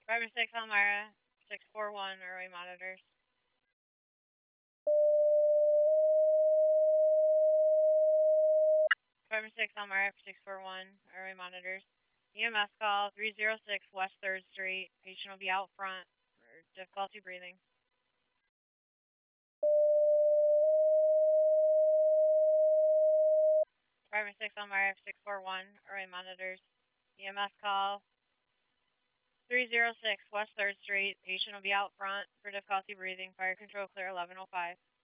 Department 6 Elmira, 641, airway monitors. Department 6 Elmira, 641, airway monitors. EMS call 306 West 3rd Street. Patient will be out front for difficulty breathing. Department 6 Elmira, 641, airway monitors. EMS call 306 West 3rd Street. Patient will be out front for difficulty breathing. Fire control clear 1105.